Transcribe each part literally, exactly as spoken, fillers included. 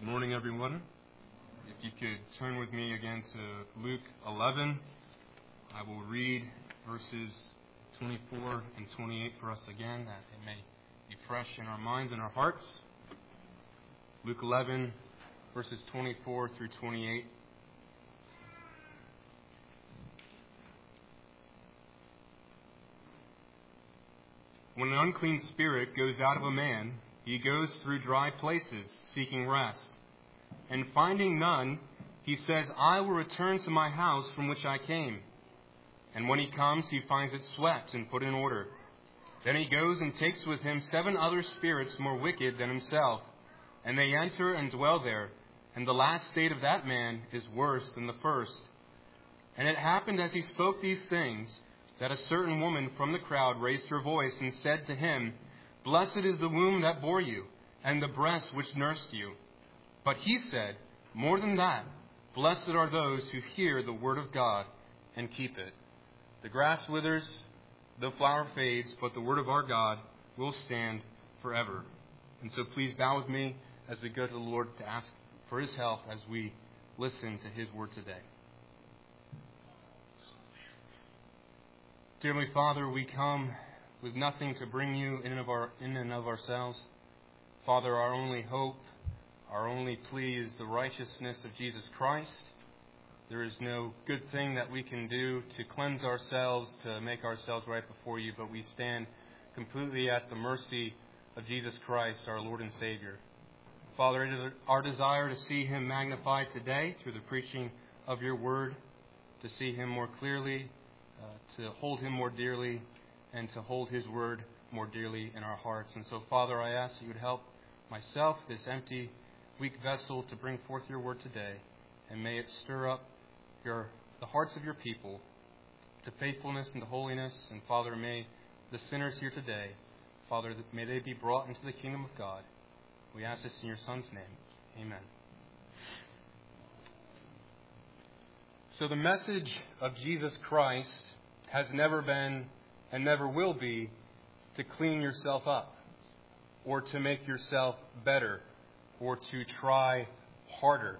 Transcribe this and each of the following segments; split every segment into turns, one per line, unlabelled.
Good morning, everyone. If you could turn with me again to Luke eleven, I will read verses twenty-four and twenty-eight for us again, that it may be fresh in our minds and our hearts. Luke eleven, verses twenty-four through twenty-eight. When an unclean spirit goes out of a man, he goes through dry places, seeking rest. And finding none, he says, I will return to my house from which I came. And when he comes, he finds it swept and put in order. Then he goes and takes with him seven other spirits more wicked than himself. And they enter and dwell there. And the last state of that man is worse than the first. And it happened as he spoke these things, that a certain woman from the crowd raised her voice and said to him, Blessed is the womb that bore you, and the breast which nursed you. But he said, More than that, blessed are those who hear the word of God and keep it. The grass withers, the flower fades, but the word of our God will stand forever. And so please bow with me as we go to the Lord to ask for his help as we listen to his word today. Dear Heavenly Father, we come with nothing to bring you in and of our in and of ourselves. Father, our only hope, our only plea is the righteousness of Jesus Christ. There is no good thing that we can do to cleanse ourselves, to make ourselves right before you, but we stand completely at the mercy of Jesus Christ, our Lord and Savior. Father, it is our desire to see him magnified today through the preaching of your word, to see him more clearly, uh, to hold him more dearly, and to hold his word more dearly in our hearts. And so, Father, I ask that you would help myself, this empty, weak vessel, to bring forth your word today. And may it stir up your the hearts of your people to faithfulness and to holiness. And, Father, may the sinners here today, Father, may they be brought into the kingdom of God. We ask this in your Son's name. Amen. So the message of Jesus Christ has never been and never will be to clean yourself up or to make yourself better or to try harder.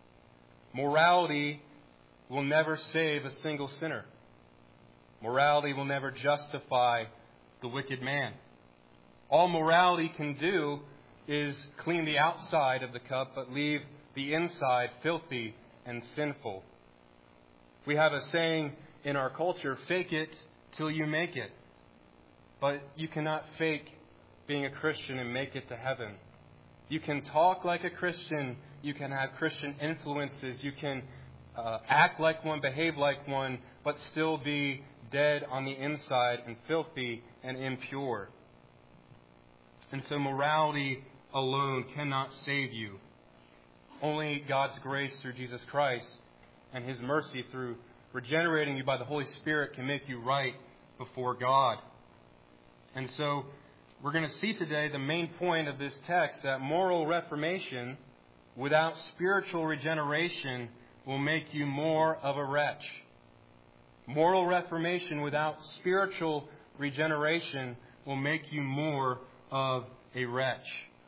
Morality will never save a single sinner. Morality will never justify the wicked man. All morality can do is clean the outside of the cup, but leave the inside filthy and sinful. We have a saying in our culture, fake it till you make it. But you cannot fake being a Christian and make it to heaven. You can talk like a Christian. You can have Christian influences. You can uh, act like one, behave like one, but still be dead on the inside and filthy and impure. And so morality alone cannot save you. Only God's grace through Jesus Christ and his mercy through regenerating you by the Holy Spirit can make you right before God. And so we're going to see today the main point of this text, that moral reformation without spiritual regeneration will make you more of a wretch. Moral reformation without spiritual regeneration will make you more of a wretch.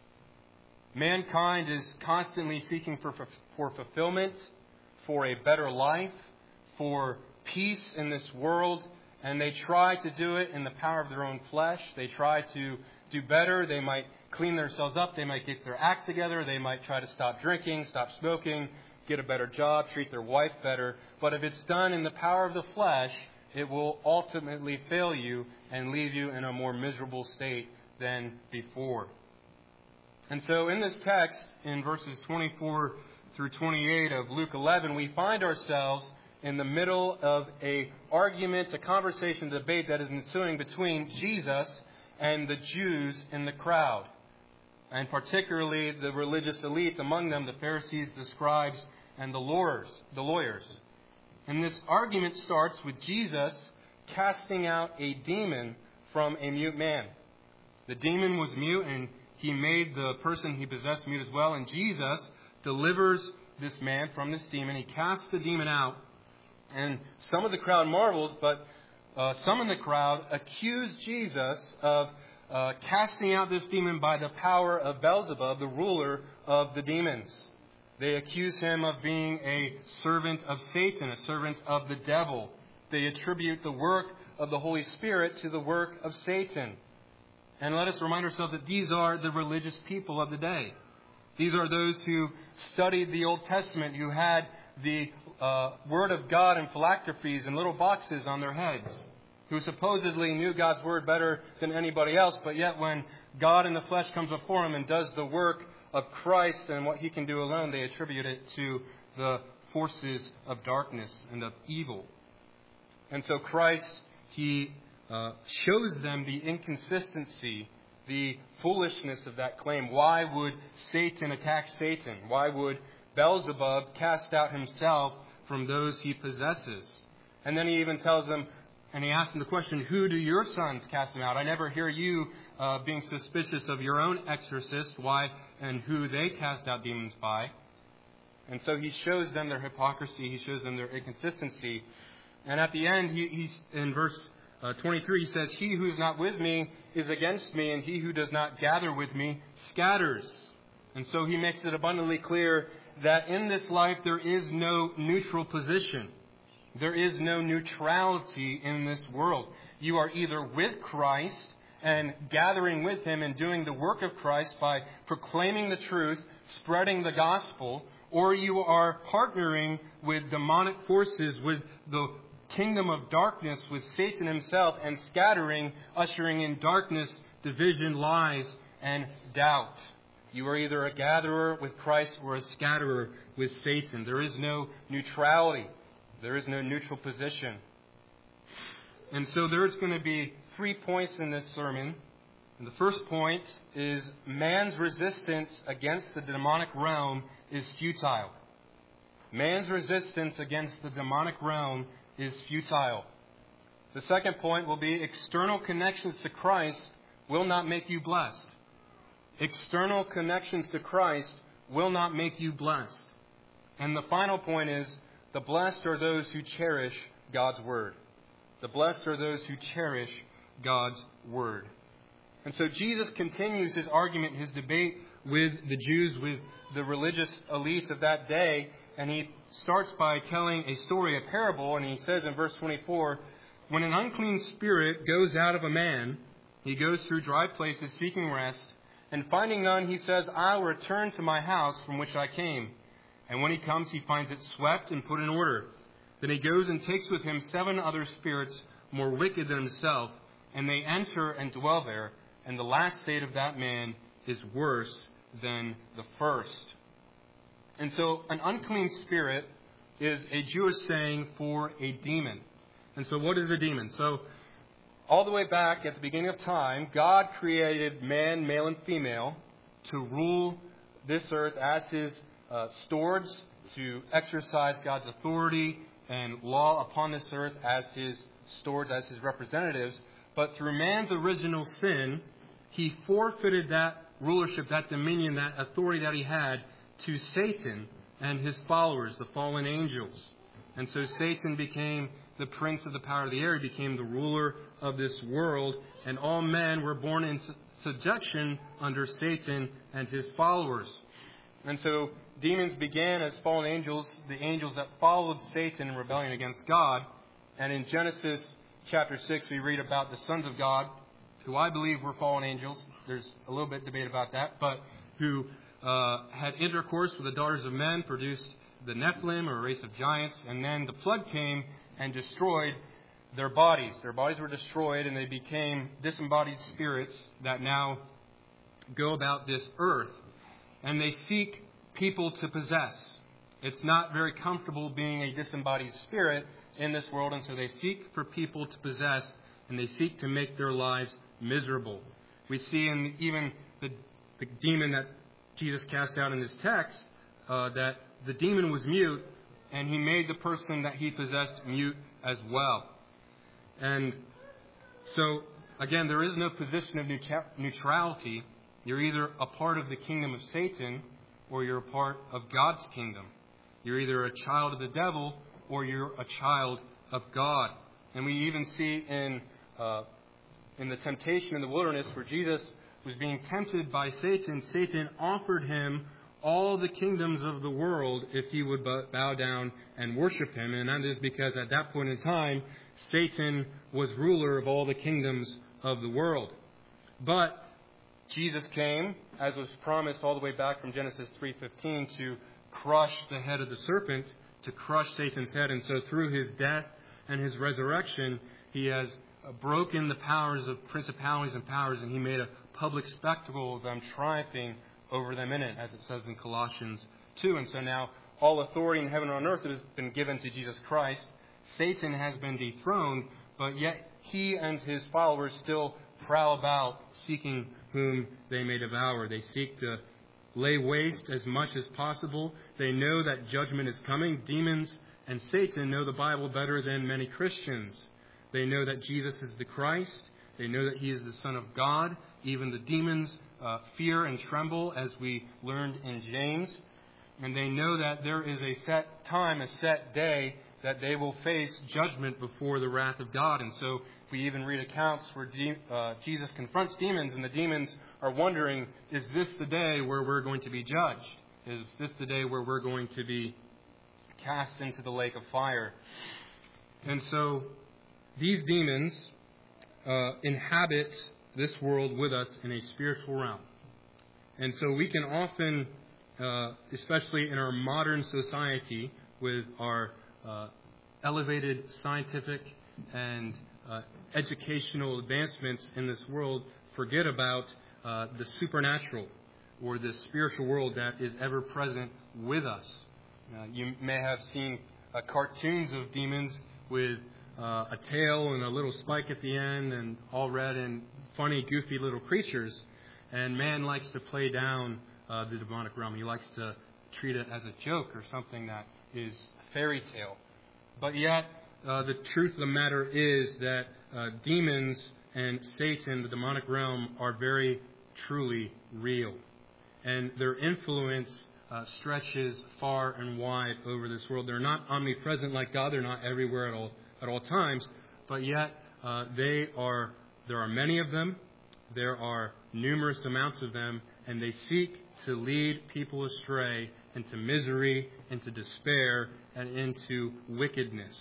Mankind is constantly seeking for, for fulfillment, for a better life, for peace in this world, and they try to do it in the power of their own flesh. They try to do better. They might clean themselves up. They might get their act together. They might try to stop drinking, stop smoking, get a better job, treat their wife better. But if it's done in the power of the flesh, it will ultimately fail you and leave you in a more miserable state than before. And so in this text, in verses twenty-four through twenty-eight of Luke eleven, we find ourselves in the middle of a argument, a conversation, a debate that is ensuing between Jesus and the Jews in the crowd, and particularly the religious elites, among them the Pharisees, the scribes, and the lawyers. The lawyers. And this argument starts with Jesus casting out a demon from a mute man. The demon was mute, and he made the person he possessed mute as well. And Jesus delivers this man from this demon. He casts the demon out. And some of the crowd marvels, but uh, some in the crowd accuse Jesus of uh, casting out this demon by the power of Beelzebub, the ruler of the demons. They accuse him of being a servant of Satan, a servant of the devil. They attribute the work of the Holy Spirit to the work of Satan. And let us remind ourselves that these are the religious people of the day. These are those who studied the Old Testament, who had the uh, Word of God in phylacteries and little boxes on their heads, who supposedly knew God's Word better than anybody else, but yet when God in the flesh comes before them and does the work of Christ and what He can do alone, they attribute it to the forces of darkness and of evil. And so Christ, He uh, shows them the inconsistency, the foolishness of that claim. Why would Satan attack Satan? Why would Beelzebub cast out himself from those he possesses? And then he even tells them, and he asks them the question, who do your sons cast them out? I never hear you uh, being suspicious of your own exorcist, why and who they cast out demons by. And so he shows them their hypocrisy. He shows them their inconsistency. And at the end, he, he's in verse uh, twenty-three, he says, he who is not with me is against me, and he who does not gather with me scatters. And so he makes it abundantly clear that in this life there is no neutral position. There is no neutrality in this world. You are either with Christ and gathering with Him and doing the work of Christ by proclaiming the truth, spreading the gospel, or you are partnering with demonic forces, with the kingdom of darkness, with Satan himself, and scattering, ushering in darkness, division, lies, and doubt. You are either a gatherer with Christ or a scatterer with Satan. There is no neutrality. There is no neutral position. And so there's going to be three points in this sermon. And the first point is man's resistance against the demonic realm is futile. Man's resistance against the demonic realm is futile. The second point will be external connections to Christ will not make you blessed. External connections to Christ will not make you blessed. And the final point is the blessed are those who cherish God's Word. The blessed are those who cherish God's Word. And so Jesus continues his argument, his debate with the Jews, with the religious elite of that day. And he starts by telling a story, a parable. And he says in verse twenty-four, when an unclean spirit goes out of a man, he goes through dry places seeking rest. And finding none, he says, I will return to my house from which I came. And when he comes, he finds it swept and put in order. Then he goes and takes with him seven other spirits more wicked than himself, and they enter and dwell there. And the last state of that man is worse than the first. And so an unclean spirit is a Jewish saying for a demon. And so what is a demon? So all the way back at the beginning of time, God created man, male and female, to rule this earth as His uh, stewards, to exercise God's authority and law upon this earth as His stewards, as His representatives. But through man's original sin, he forfeited that rulership, that dominion, that authority that he had to Satan and his followers, the fallen angels. And so Satan became the prince of the power of the air. He became the ruler of this world. And all men were born in subjection under Satan and his followers. And so demons began as fallen angels, the angels that followed Satan in rebellion against God. And in Genesis chapter six, we read about the sons of God, who I believe were fallen angels. There's a little bit of debate about that, but who uh, had intercourse with the daughters of men, produced the Nephilim, or a race of giants, and then the flood came and destroyed their bodies. Their bodies were destroyed, and they became disembodied spirits that now go about this earth. And they seek people to possess. It's not very comfortable being a disembodied spirit in this world, and so they seek for people to possess, and they seek to make their lives miserable. We see in even the, the demon that Jesus cast out in this text, uh, that the demon was mute, and he made the person that he possessed mute as well. And so, again, there is no position of neutrality. You're either a part of the kingdom of Satan, or you're a part of God's kingdom. You're either a child of the devil, or you're a child of God. And we even see in uh, in the temptation in the wilderness where Jesus was being tempted by Satan, Satan offered him all the kingdoms of the world if he would bow down and worship him. And that is because at that point in time, Satan was ruler of all the kingdoms of the world. But Jesus came, as was promised all the way back from Genesis three fifteen, to crush the head of the serpent, to crush Satan's head. And so through his death and his resurrection, he has broken the powers of principalities and powers, and he made a public spectacle of them, triumphing over them in it, as it says in Colossians two. And so now all authority in heaven and on earth has been given to Jesus Christ. Satan has been dethroned, but yet he and his followers still prowl about seeking whom they may devour. They seek to lay waste as much as possible. They know that judgment is coming. Demons and Satan know the Bible better than many Christians. They know that Jesus is the Christ. They know that he is the Son of God. Even the demons uh, fear and tremble, as we learned in James. And they know that there is a set time, a set day, that they will face judgment before the wrath of God. And so we even read accounts where de- uh, Jesus confronts demons, and the demons are wondering, is this the day where we're going to be judged? Is this the day where we're going to be cast into the lake of fire? And so these demons uh, inhabit this world with us in a spiritual realm. And so we can often, uh, especially in our modern society, with our uh, elevated scientific and uh, educational advancements in this world, forget about uh, the supernatural or the spiritual world that is ever present with us. Uh, you may have seen uh, cartoons of demons with uh, a tail and a little spike at the end, and all red and funny, goofy little creatures. And man likes to play down uh, the demonic realm. He likes to treat it as a joke or something that is a fairy tale. But yet, uh, the truth of the matter is that uh, demons and Satan, the demonic realm, are very truly real. And their influence uh, stretches far and wide over this world. They're not omnipresent like God. They're not everywhere at all at all times. But yet, uh, they are. There are many of them. There are numerous amounts of them, and they seek to lead people astray into misery, into despair, and into wickedness.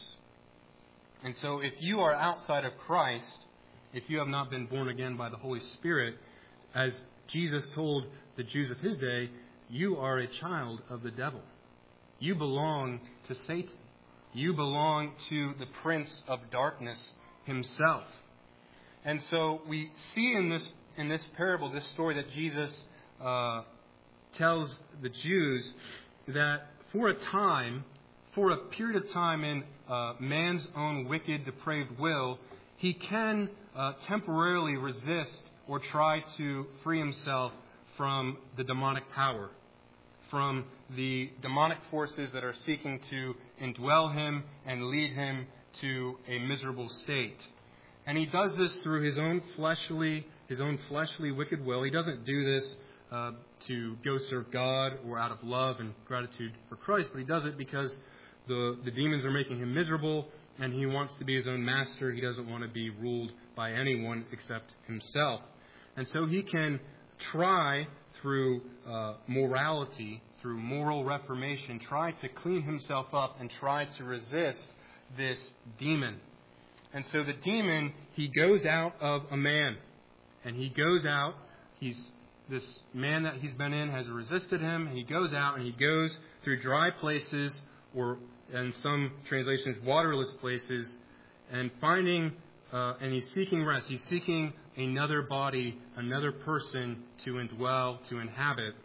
And so if you are outside of Christ, if you have not been born again by the Holy Spirit, as Jesus told the Jews of his day, you are a child of the devil. You belong to Satan. You belong to the prince of darkness himself. And so we see in this in this parable, this story that Jesus uh, tells the Jews, that for a time, for a period of time in uh, man's own wicked, depraved will, he can uh, temporarily resist or try to free himself from the demonic power, from the demonic forces that are seeking to indwell him and lead him to a miserable state. And he does this through his own fleshly, his own fleshly wicked will. He doesn't do this uh, to go serve God or out of love and gratitude for Christ, but he does it because the, the demons are making him miserable, and he wants to be his own master. He doesn't want to be ruled by anyone except himself. And so he can try through uh, morality, through moral reformation, try to clean himself up and try to resist this demon. And so the demon, he goes out of a man. And he goes out, he's this man that he's been in has resisted him. And he goes out and he goes through dry places, or in some translations, waterless places, and finding, uh, and he's seeking rest. He's seeking another body, another person to indwell, to inhabit.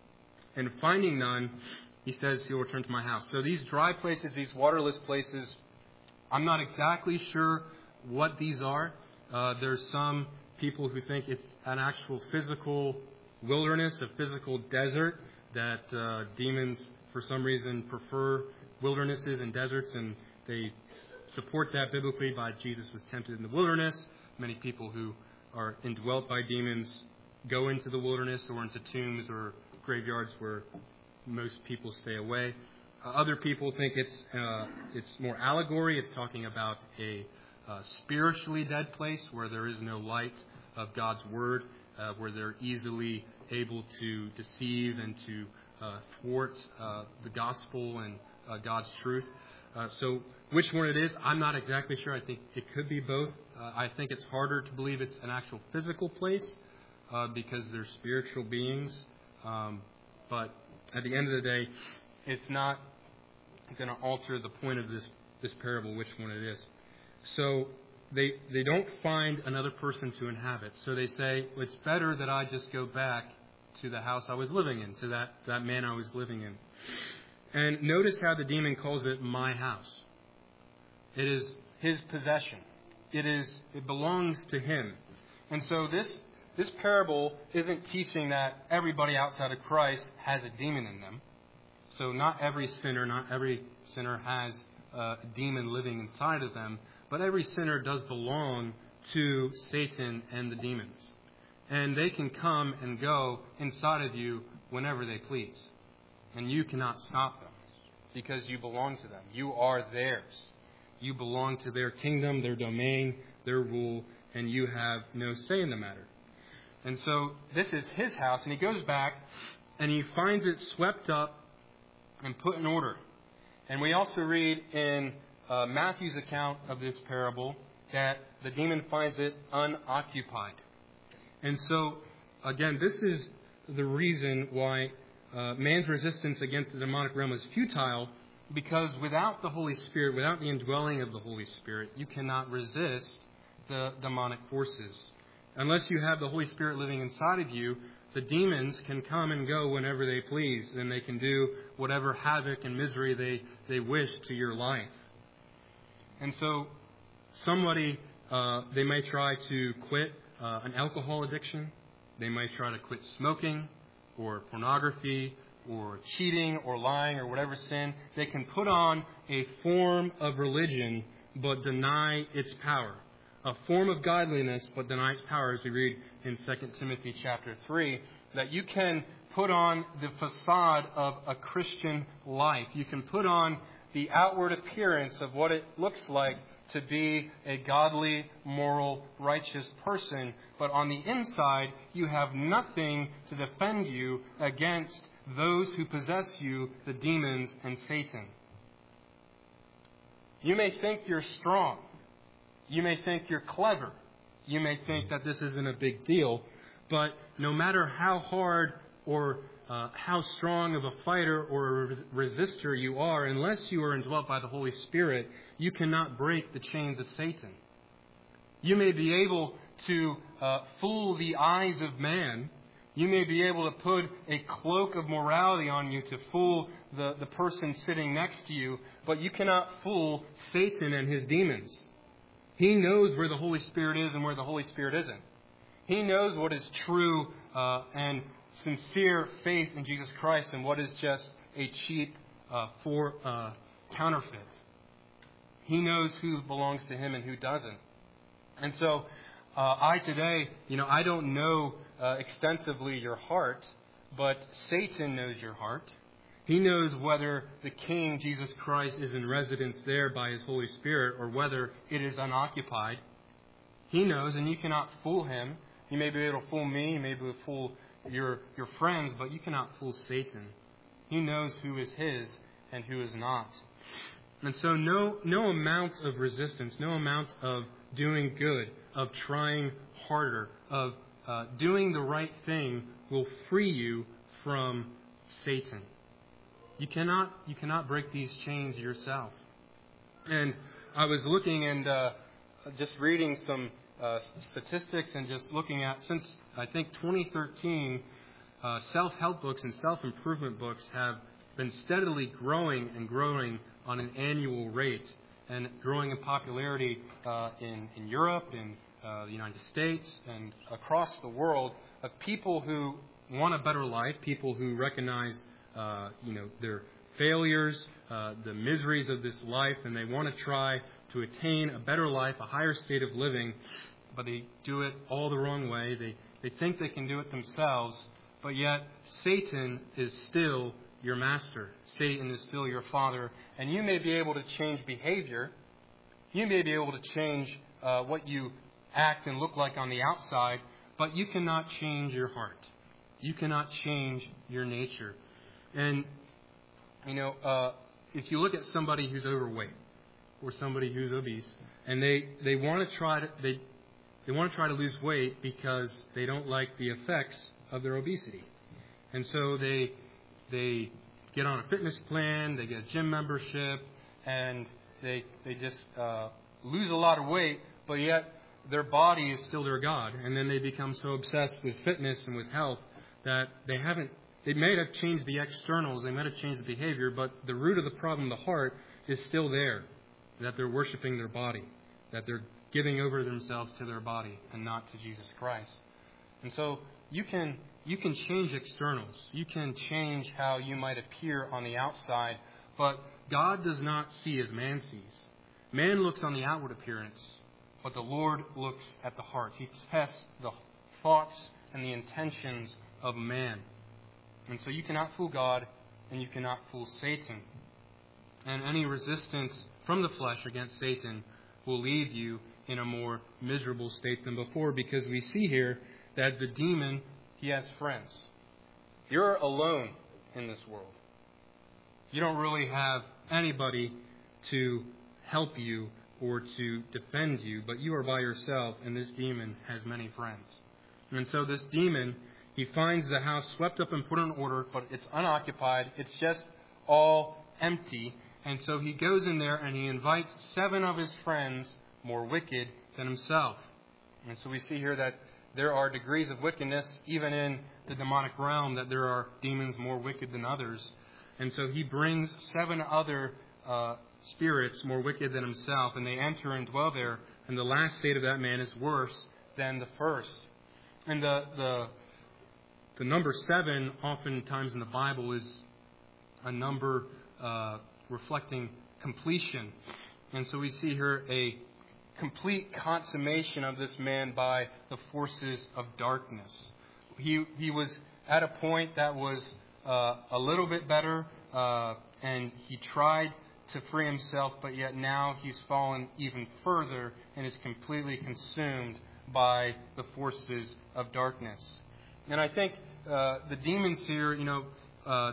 And finding none, he says he'll return to my house. So these dry places, these waterless places, I'm not exactly sure what these are. Uh, there's some people who think it's an actual physical wilderness, a physical desert, that uh, demons, for some reason, prefer wildernesses and deserts, and they support that biblically by Jesus was tempted in the wilderness. Many people who are indwelt by demons go into the wilderness or into tombs or graveyards where most people stay away. Uh, other people think it's uh, it's more allegory. It's talking about a uh, spiritually dead place where there is no light of God's Word, uh, where they're easily able to deceive and to uh, thwart uh, the gospel and uh, God's truth. Uh, so which one it is, I'm not exactly sure. I think it could be both. Uh, I think it's harder to believe it's an actual physical place uh, because they're spiritual beings. Um, but at the end of the day, it's not going to alter the point of this, this parable, which one it is. So they they don't find another person to inhabit. So they say, well, it's better that I just go back to the house I was living in, to that, that man I was living in. And notice how the demon calls it my house. It is his possession. It is it belongs to him. And so this this parable isn't teaching that everybody outside of Christ has a demon in them. So not every sinner, not every sinner has a demon living inside of them, but every sinner does belong to Satan and the demons. And they can come and go inside of you whenever they please. And you cannot stop them because you belong to them. You are theirs. You belong to their kingdom, their domain, their rule, and you have no say in the matter. And so this is his house, and he goes back and he finds it swept up and put in order. And we also read in uh, Matthew's account of this parable that the demon finds it unoccupied. And so, again, this is the reason why uh, man's resistance against the demonic realm is futile, because without the Holy Spirit, without the indwelling of the Holy Spirit, you cannot resist the demonic forces. Unless you have the Holy Spirit living inside of you, the demons can come and go whenever they please, and they can do whatever havoc and misery they, they wish to your life. And so somebody, uh, they may try to quit uh, an alcohol addiction. They may try to quit smoking or pornography or cheating or lying or whatever sin. They can put on a form of religion but deny its power. A form of godliness but deny its power, as we read in Second Timothy chapter three, that you can put on the facade of a Christian life. You can put on the outward appearance of what it looks like to be a godly, moral, righteous person, but on the inside you have nothing to defend you against those who possess you, the demons and Satan. You may think you're strong. You may think you're clever. You may think that this isn't a big deal. But no matter how hard or uh, how strong of a fighter or a res- resistor you are, unless you are indwelt by the Holy Spirit, you cannot break the chains of Satan. You may be able to uh, fool the eyes of man. You may be able to put a cloak of morality on you to fool the, the person sitting next to you, but you cannot fool Satan and his demons. He knows where the Holy Spirit is and where the Holy Spirit isn't. He knows what is true uh, and sincere faith in Jesus Christ and what is just a cheap uh, for uh, counterfeit. He knows who belongs to him and who doesn't. And so uh, I today, you know, I don't know uh, extensively your heart, but Satan knows your heart. He knows whether the King, Jesus Christ, is in residence there by his Holy Spirit or whether it is unoccupied. He knows, and you cannot fool him. You may be able to fool me, you may be able to fool your, your friends, but you cannot fool Satan. He knows who is his and who is not. And so no, no amount of resistance, no amount of doing good, of trying harder, of uh, doing the right thing will free you from Satan. You cannot you cannot break these chains yourself. And I was looking and uh, just reading some uh, statistics and just looking at, since I think twenty thirteen, uh, self-help books and self-improvement books have been steadily growing and growing on an annual rate and growing in popularity uh, in, in Europe, in uh, the United States, and across the world, of people who want a better life, people who recognize Uh, you know, their failures, uh, the miseries of this life, and they want to try to attain a better life, a higher state of living, but they do it all the wrong way. They, they think they can do it themselves, but yet Satan is still your master. Satan is still your father, and you may be able to change behavior, You may be able to change uh, what you act and look like on the outside, but you cannot change your heart. You cannot change your nature. And, you know, uh, if you look at somebody who's overweight or somebody who's obese, and they, they want to try to they they want to try to lose weight because they don't like the effects of their obesity, and so they they get on a fitness plan, they get a gym membership, and they they just uh, lose a lot of weight, but yet their body is still their God, and then they become so obsessed with fitness and with health that they haven't. They may have changed the externals, they might have changed the behavior, but the root of the problem, the heart, is still there. That they're worshiping their body, that they're giving over themselves to their body and not to Jesus Christ. And so you can you can change externals. You can change how you might appear on the outside, but God does not see as man sees. Man looks on the outward appearance, but the Lord looks at the heart. He tests the thoughts and the intentions of man. And so you cannot fool God, and you cannot fool Satan. And any resistance from the flesh against Satan will leave you in a more miserable state than before, because we see here that the demon, he has friends. You're alone in this world. You don't really have anybody to help you or to defend you, but you are by yourself, and this demon has many friends. And so this demon, he finds the house swept up and put in order, but it's unoccupied. It's just all empty. And so he goes in there and he invites seven of his friends more wicked than himself. And so we see here that there are degrees of wickedness even in the demonic realm, that there are demons more wicked than others. And so he brings seven other uh, spirits more wicked than himself, and they enter and dwell there. And the last state of that man is worse than the first. And the the the number seven, oftentimes in the Bible, is a number uh, reflecting completion. And so we see here a complete consummation of this man by the forces of darkness. He he was at a point that was uh, a little bit better, uh, and he tried to free himself, but yet now he's fallen even further and is completely consumed by the forces of darkness. And I think uh, the demons here, you know, uh,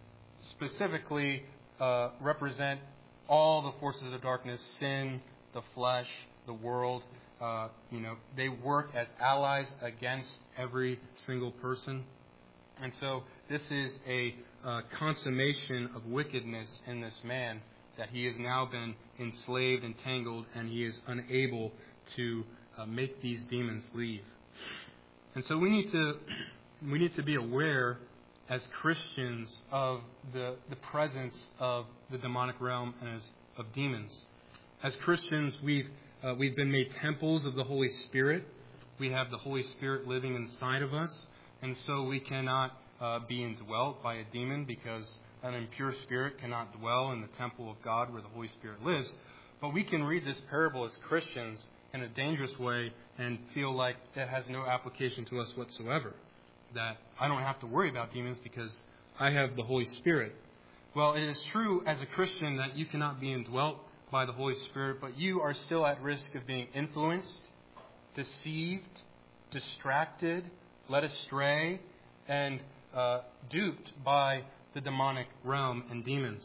specifically uh, represent all the forces of darkness: sin, the flesh, the world. Uh, you know, they work as allies against every single person. And so this is a uh, consummation of wickedness in this man, that he has now been enslaved, entangled, and he is unable to uh, make these demons leave. And so we need to we need to be aware as Christians of the the presence of the demonic realm and as of demons. As Christians, we've uh, we've been made temples of the Holy Spirit. We have the Holy Spirit living inside of us, and so we cannot uh, be indwelt by a demon, because an impure spirit cannot dwell in the temple of God where the Holy Spirit lives. But we can read this parable as Christians in a dangerous way and feel like it has no application to us whatsoever. That I don't have to worry about demons because I have the Holy Spirit. Well, it is true as a Christian that you cannot be indwelt by the Holy Spirit, but you are still at risk of being influenced, deceived, distracted, led astray, and uh, duped by the demonic realm and demons.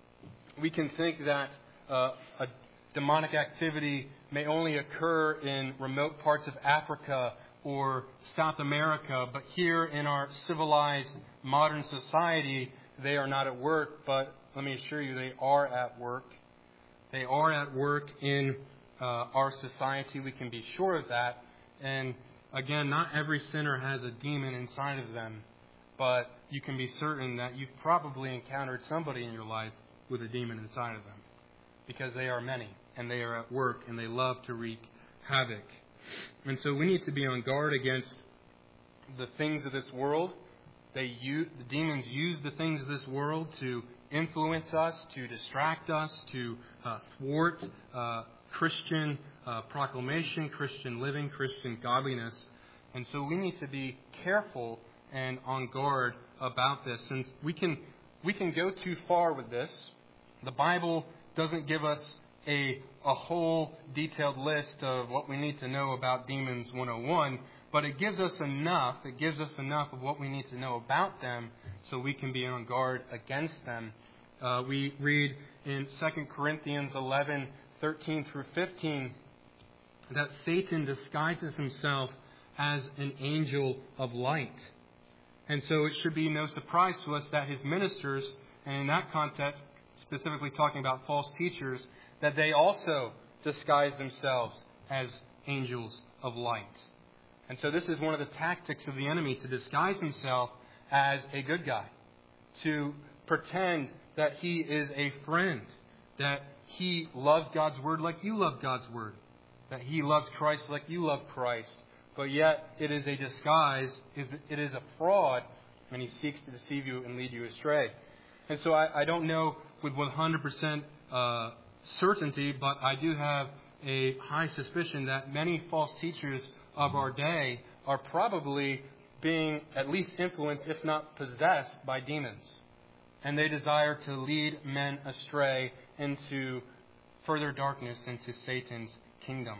We can think that uh, a demonic activity may only occur in remote parts of Africa or South America, but here in our civilized modern society, they are not at work, but let me assure you, they are at work. They are at work in uh, our society. We can be sure of that. And again, not every sinner has a demon inside of them, but you can be certain that you've probably encountered somebody in your life with a demon inside of them, because they are many, and they are at work, and they love to wreak havoc. And so we need to be on guard against the things of this world. They use, the demons use the things of this world to influence us, to distract us, to uh, thwart uh, Christian uh, proclamation, Christian living, Christian godliness. And so we need to be careful and on guard about this. And we can we can go too far with this. The Bible doesn't give us a, a whole detailed list of what we need to know about demons one oh one, but it gives us enough, it gives us enough of what we need to know about them so we can be on guard against them. Uh, we read in Second Corinthians eleven, thirteen through fifteen, that Satan disguises himself as an angel of light. And so it should be no surprise to us that his ministers, and in that context, specifically talking about false teachers, that they also disguise themselves as angels of light. And so this is one of the tactics of the enemy, to disguise himself as a good guy, to pretend that he is a friend, that he loves God's word like you love God's word, that he loves Christ like you love Christ. But yet it is a disguise, it is a fraud, and he seeks to deceive you and lead you astray. And so I, I don't know with one hundred percent uh, certainty, but I do have a high suspicion that many false teachers of our day are probably being at least influenced, if not possessed, by demons. And they desire to lead men astray into further darkness, into Satan's kingdom.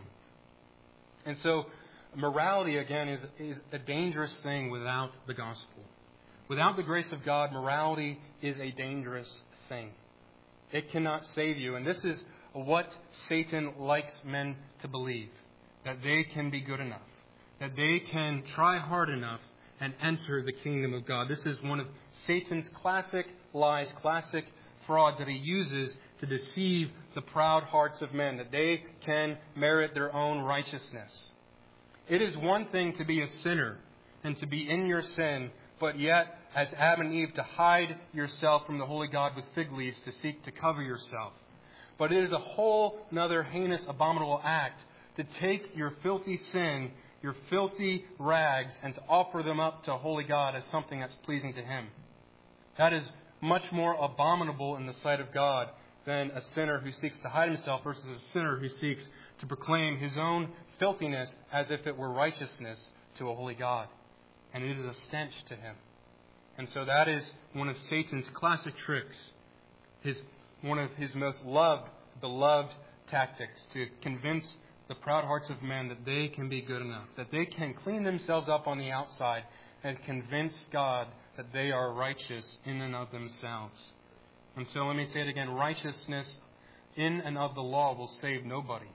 And so morality, again, is, is a dangerous thing without the gospel. Without the grace of God, morality is a dangerous thing. It cannot save you. And this is what Satan likes men to believe, that they can be good enough, that they can try hard enough and enter the kingdom of God. This is one of Satan's classic lies, classic frauds that he uses to deceive the proud hearts of men, that they can merit their own righteousness. It is one thing to be a sinner and to be in your sin, but yet, as Adam and Eve, to hide yourself from the holy God with fig leaves to seek to cover yourself. But it is a whole another heinous, abominable act to take your filthy sin, your filthy rags, and to offer them up to holy God as something that's pleasing to Him. That is much more abominable in the sight of God than a sinner who seeks to hide himself versus a sinner who seeks to proclaim his own filthiness as if it were righteousness to a holy God. And it is a stench to Him. And so that is one of Satan's classic tricks, his one of his most loved, beloved tactics, to convince the proud hearts of men that they can be good enough, that they can clean themselves up on the outside and convince God that they are righteous in and of themselves. And so let me say it again, righteousness in and of the law will save nobody.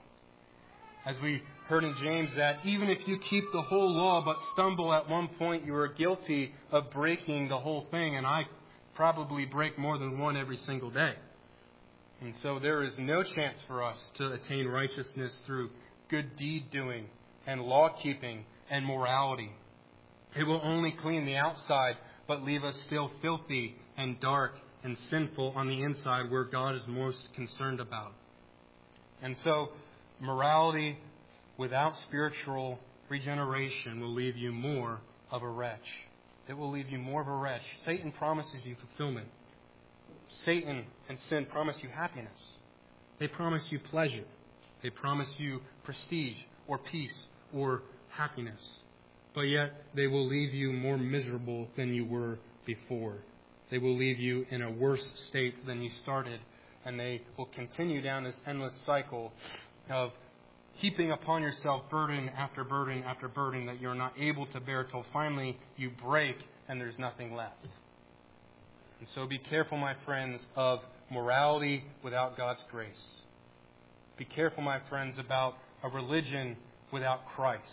As we heard in James, that even if you keep the whole law but stumble at one point, you are guilty of breaking the whole thing. And I probably break more than one every single day. And so there is no chance for us to attain righteousness through good deed doing and law keeping and morality. It will only clean the outside, but leave us still filthy and dark and sinful on the inside, where God is most concerned about. And so morality without spiritual regeneration will leave you more of a wretch. It will leave you more of a wretch. Satan promises you fulfillment. Satan and sin promise you happiness. They promise you pleasure. They promise you prestige or peace or happiness. But yet they will leave you more miserable than you were before. They will leave you in a worse state than you started. And they will continue down this endless cycle of heaping upon yourself burden after burden after burden that you're not able to bear till finally you break and there's nothing left. And so be careful, my friends, of morality without God's grace. Be careful, my friends, about a religion without Christ.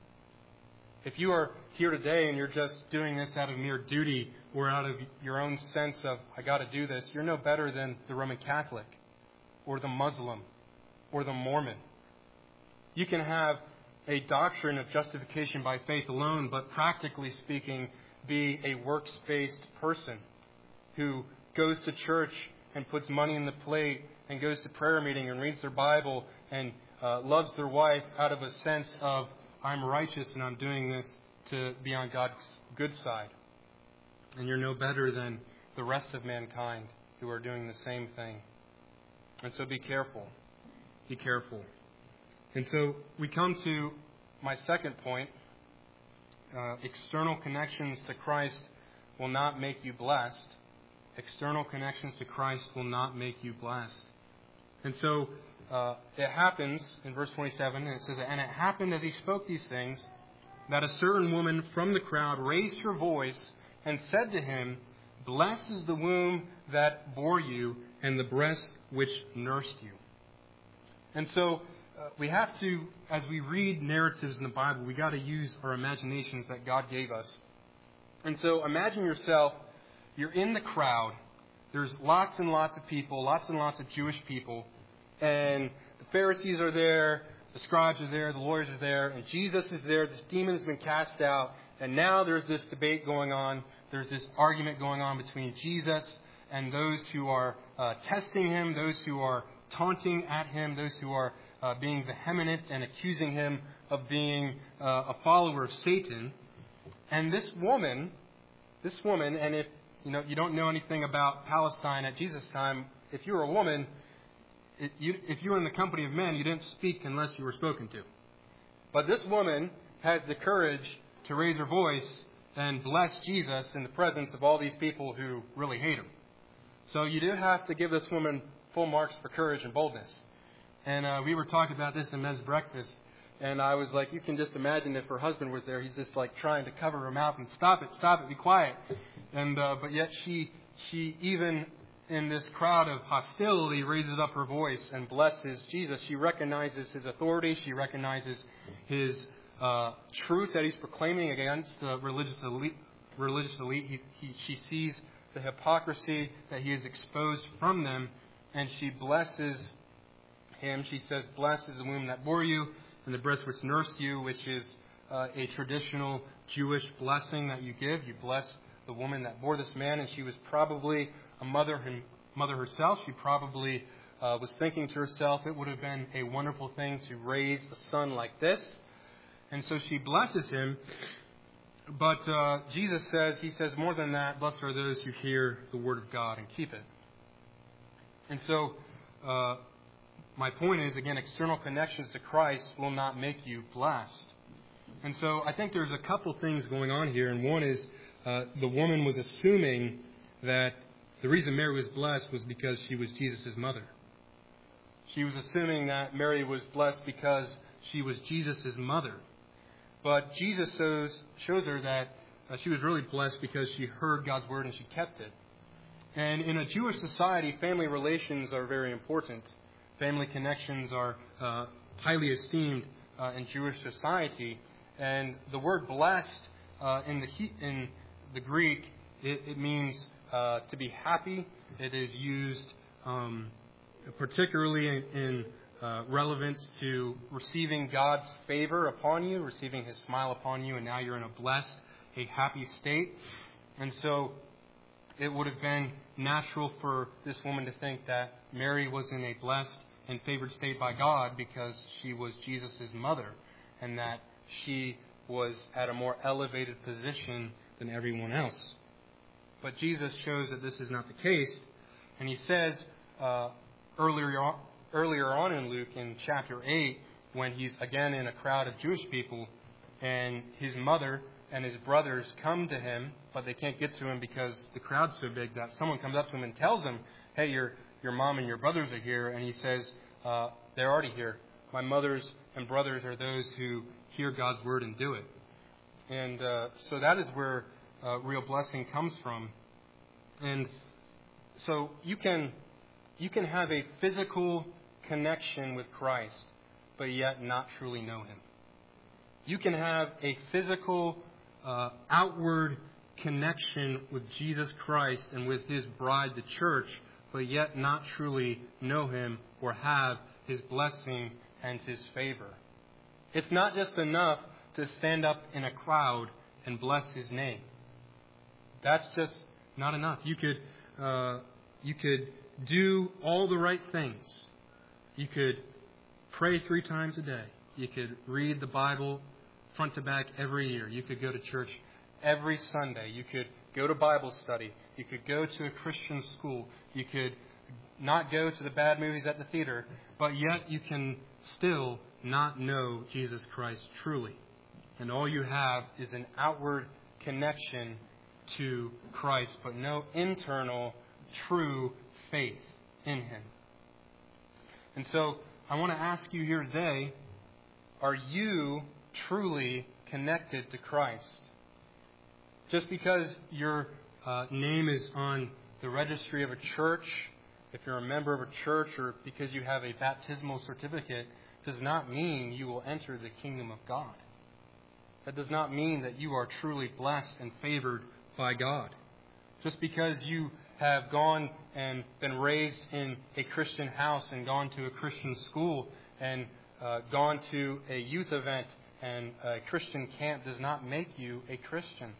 If you are here today and you're just doing this out of mere duty or out of your own sense of, I got to do this, you're no better than the Roman Catholic or the Muslim or the Mormon. You can have a doctrine of justification by faith alone, but practically speaking, be a works-based person who goes to church and puts money in the plate and goes to prayer meeting and reads their Bible and uh, loves their wife out of a sense of, I'm righteous and I'm doing this to be on God's good side. And you're no better than the rest of mankind who are doing the same thing. And so be careful. Be careful. And so we come to my second point. Uh, external connections to Christ will not make you blessed. External connections to Christ will not make you blessed. And so uh, it happens in verse twenty-seven, and it says, "And it happened as he spoke these things, that a certain woman from the crowd raised her voice and said to him, 'Blessed is the womb that bore you, and the breast which nursed you.'" And so uh, we have to, as we read narratives in the Bible, we got to use our imaginations that God gave us. And so imagine yourself, you're in the crowd. There's lots and lots of people, lots and lots of Jewish people. And the Pharisees are there, the scribes are there, the lawyers are there, and Jesus is there. This demon's been cast out. And now there's this debate going on. There's this argument going on between Jesus and those who are uh, testing him, those who are taunting at him, those who are uh, being vehement and accusing him of being uh, a follower of Satan. And this woman, this woman, and if you know you don't know anything about Palestine at Jesus' time, if you were a woman, it, you, if you were in the company of men, you didn't speak unless you were spoken to. But this woman has the courage to raise her voice and bless Jesus in the presence of all these people who really hate him. So you do have to give this woman full marks for courage and boldness. And uh, we were talking about this in men's breakfast, and I was like, you can just imagine if her husband was there, he's just like trying to cover her mouth and stop it, stop it, be quiet. And uh, but yet she she even in this crowd of hostility raises up her voice and blesses Jesus. She recognizes his authority. She recognizes his uh, truth that he's proclaiming against the religious elite. Religious elite. He, he, she sees the hypocrisy that he has exposed from them, and she blesses him. She says, "Blessed is the womb that bore you, and the breast which nursed you," which is uh, a traditional Jewish blessing that you give. You bless the woman that bore this man, and she was probably a mother, him, mother herself. She probably uh, was thinking to herself, it would have been a wonderful thing to raise a son like this. And so she blesses him. But uh, Jesus says, he says more than that, blessed are those who hear the word of God and keep it. And so uh, my point is, again, external connections to Christ will not make you blessed. And so I think there's a couple things going on here. And one is uh, the woman was assuming that the reason Mary was blessed was because she was Jesus' mother. She was assuming that Mary was blessed because she was Jesus' mother. But Jesus shows, shows her that uh, she was really blessed because she heard God's word and she kept it. And in a Jewish society, family relations are very important. Family connections are uh, highly esteemed uh, in Jewish society. And the word blessed uh, in the in the Greek, it, it means uh, to be happy. It is used um, particularly in, in uh, relevance to receiving God's favor upon you, receiving His smile upon you, and now you're in a blessed, a happy state. And so it would have been natural for this woman to think that Mary was in a blessed and favored state by God because she was Jesus' mother, and that she was at a more elevated position than everyone else. But Jesus shows that this is not the case, and He says uh, earlier on, earlier on in Luke, in chapter eight, when He's again in a crowd of Jewish people, and His mother and His brothers come to Him, but they can't get to Him because the crowd's so big that someone comes up to Him and tells Him, "Hey, your your mom and your brothers are here," and He says, uh, "They're already here. My mothers and brothers are those who hear God's word and do it." And uh, so that is where uh, real blessing comes from. And so you can you can have a physical connection with Christ, but yet not truly know Him. You can have a physical, uh, outward connection with Jesus Christ and with His bride, the church, but yet not truly know Him or have His blessing and His favor. It's not just enough to stand up in a crowd and bless His name. That's just not enough. You could, uh, you could do all the right things. You could pray three times a day. You could read the Bible front to back every year. You could go to church every Sunday. You could go to Bible study. You could go to a Christian school. You could not go to the bad movies at the theater, but yet you can still not know Jesus Christ truly. And all you have is an outward connection to Christ, but no internal, true faith in Him. And so I want to ask you here today, are you truly connected to Christ? Just because your uh, name is on the registry of a church, if you're a member of a church, or because you have a baptismal certificate, does not mean you will enter the kingdom of God. That does not mean that you are truly blessed and favored by God. Just because you have gone and been raised in a Christian house and gone to a Christian school and uh, gone to a youth event and a Christian camp does not make you a Christian.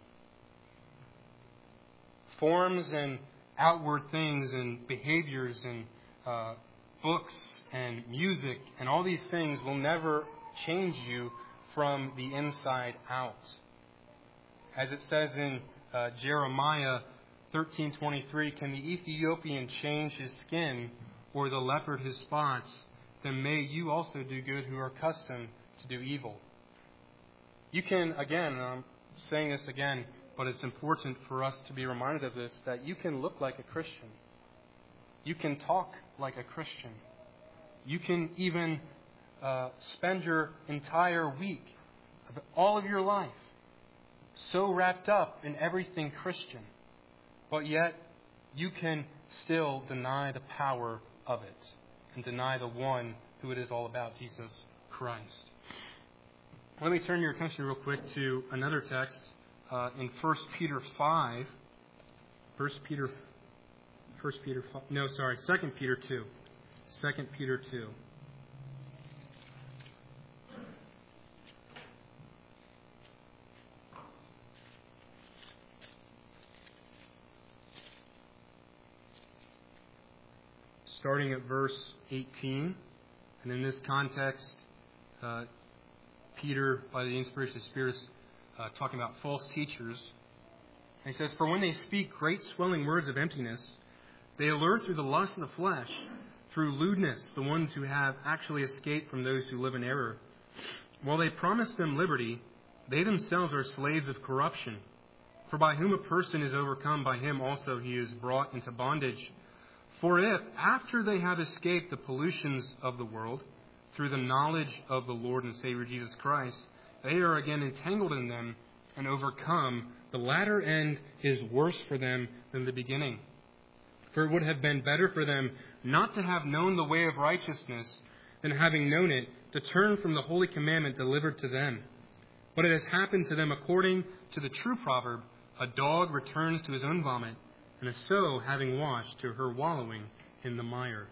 Forms and outward things and behaviors and uh, books and music and all these things will never change you from the inside out. As it says in uh, Jeremiah thirteen twenty-three, can the Ethiopian change his skin or the leopard his spots? Then may you also do good who are accustomed to do evil. You can, again, I'm saying this again, but it's important for us to be reminded of this, that you can look like a Christian. You can talk like a Christian. You can even uh, spend your entire week, all of your life, so wrapped up in everything Christian. But yet, you can still deny the power of it and deny the one who it is all about, Jesus Christ. Let me turn your attention real quick to another text uh, in First Peter five. First Peter, First Peter, no, sorry, Second Peter two. Second Peter two. Starting at verse eighteen, and in this context, uh, Peter, by the inspiration of the Spirit, is uh, talking about false teachers. And he says, "For when they speak great swelling words of emptiness, they allure through the lust of the flesh, through lewdness, the ones who have actually escaped from those who live in error. While they promise them liberty, they themselves are slaves of corruption. For by whom a person is overcome, by him also he is brought into bondage. For if, after they have escaped the pollutions of the world, through the knowledge of the Lord and Savior Jesus Christ, they are again entangled in them and overcome, the latter end is worse for them than the beginning. For it would have been better for them not to have known the way of righteousness than, having known it, to turn from the holy commandment delivered to them. But it has happened to them according to the true proverb, a dog returns to his own vomit, and a sow, having washed, to her wallowing in the mire."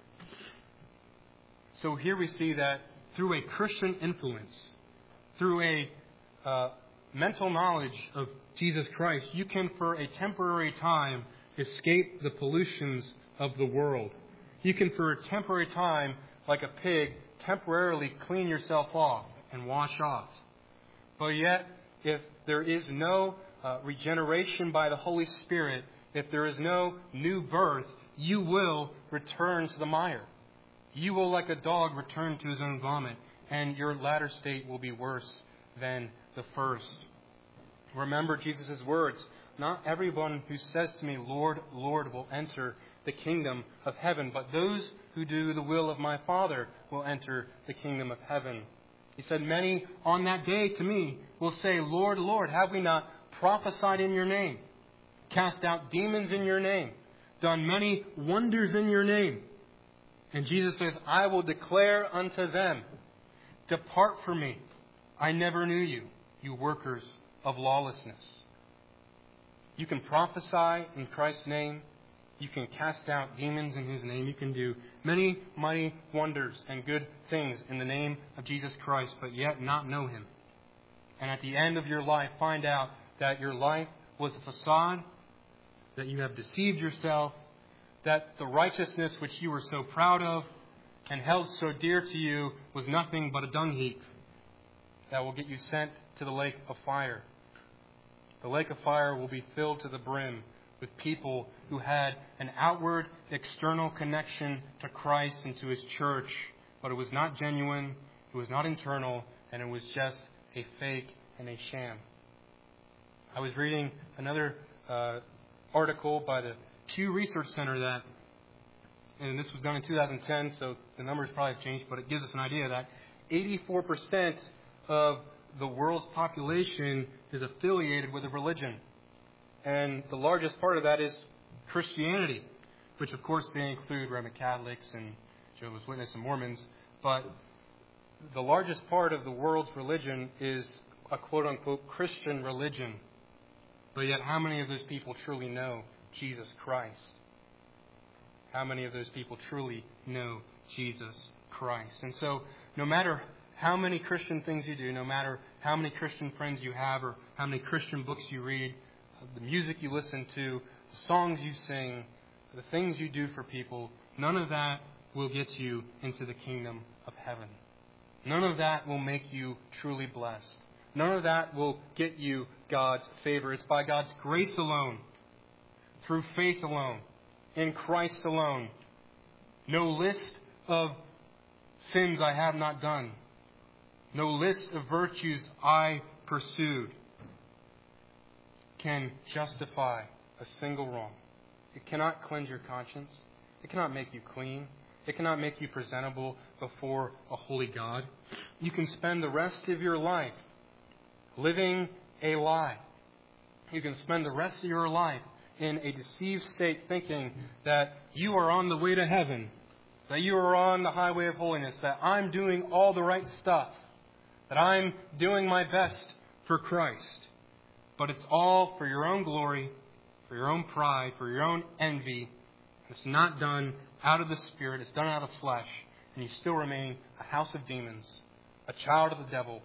So here we see that through a Christian influence, through a uh, mental knowledge of Jesus Christ, you can for a temporary time escape the pollutions of the world. You can for a temporary time, like a pig, temporarily clean yourself off and wash off. But yet, if there is no uh, regeneration by the Holy Spirit, if there is no new birth, you will return to the mire. You will, like a dog, return to his own vomit, and your latter state will be worse than the first. Remember Jesus' words, "Not everyone who says to me, 'Lord, Lord,' will enter the kingdom of heaven, but those who do the will of my Father will enter the kingdom of heaven." He said, "Many on that day to me will say, 'Lord, Lord, have we not prophesied in your name, cast out demons in your name, done many wonders in your name?' And Jesus says, 'I will declare unto them, depart from me, I never knew you, you workers of lawlessness.'" You can prophesy in Christ's name. You can cast out demons in His name. You can do many mighty wonders and good things in the name of Jesus Christ, but yet not know Him. And at the end of your life, find out that your life was a facade, that you have deceived yourself, that the righteousness which you were so proud of and held so dear to you was nothing but a dung heap that will get you sent to the lake of fire. The lake of fire will be filled to the brim with people who had an outward, external connection to Christ and to His church, but it was not genuine, it was not internal, and it was just a fake and a sham. I was reading another uh, article by the Pew Research Center that and this was done in two thousand ten, so the numbers probably have changed, but it gives us an idea that eighty-four percent of the world's population is affiliated with a religion. And the largest part of that is Christianity, which of course they include Roman Catholics and Jehovah's Witnesses and Mormons. But the largest part of the world's religion is a quote-unquote Christian religion. But yet how many of those people truly know Jesus Christ? How many of those people truly know Jesus Christ? And so no matter how many Christian things you do, no matter how many Christian friends you have or how many Christian books you read, the music you listen to, the songs you sing, the things you do for people, none of that will get you into the kingdom of heaven. None of that will make you truly blessed. None of that will get you God's favor. It's by God's grace alone, through faith alone, in Christ alone. No list of sins I have not done. No list of virtues I pursued can justify a single wrong. It cannot cleanse your conscience. It cannot make you clean. It cannot make you presentable before a holy God. You can spend the rest of your life living a lie. You can spend the rest of your life in a deceived state thinking that you are on the way to heaven, that you are on the highway of holiness, that I'm doing all the right stuff, that I'm doing my best for Christ. But it's all for your own glory, for your own pride, for your own envy. It's not done out of the Spirit. It's done out of flesh. And you still remain a house of demons, a child of the devil.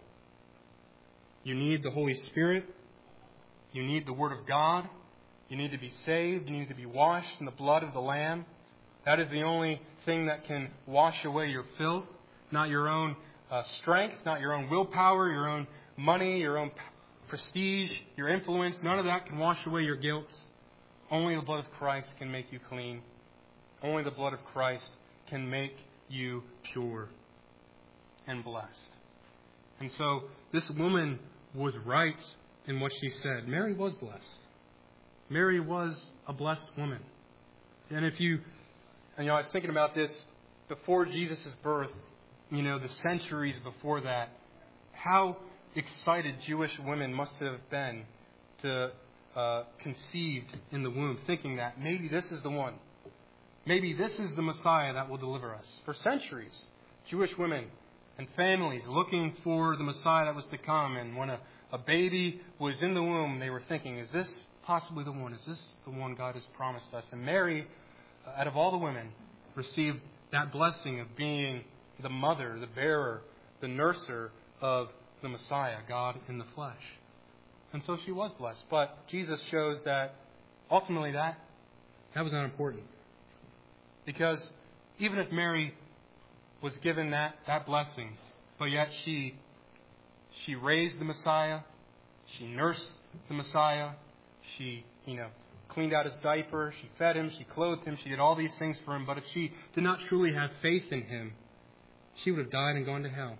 You need the Holy Spirit. You need the Word of God. You need to be saved. You need to be washed in the blood of the Lamb. That is the only thing that can wash away your filth, not your own uh, strength, not your own willpower, your own money, your own prestige, your influence. None of that can wash away your guilt. Only the blood of Christ can make you clean. Only the blood of Christ can make you pure and blessed. And so this woman was right in what she said. Mary was blessed. Mary was a blessed woman. And if you, and, you know, I was thinking about this before Jesus' birth, you know, the centuries before that, how excited Jewish women must have been to uh, conceived in the womb, thinking that maybe this is the one. Maybe this is the Messiah that will deliver us. For centuries, Jewish women and families looking for the Messiah that was to come. And when a, a baby was in the womb, they were thinking, is this possibly the one? Is this the one God has promised us? And Mary, uh, out of all the women, received that blessing of being the mother, the bearer, the nurser of the Messiah, God in the flesh. And so she was blessed. But Jesus shows that ultimately that, that was not important. Because even if Mary was given that, that blessing, but yet she she raised the Messiah, she nursed the Messiah, she, you know, cleaned out his diaper, she fed him, she clothed him, she did all these things for him. But if she did not truly have faith in him, she would have died and gone to hell.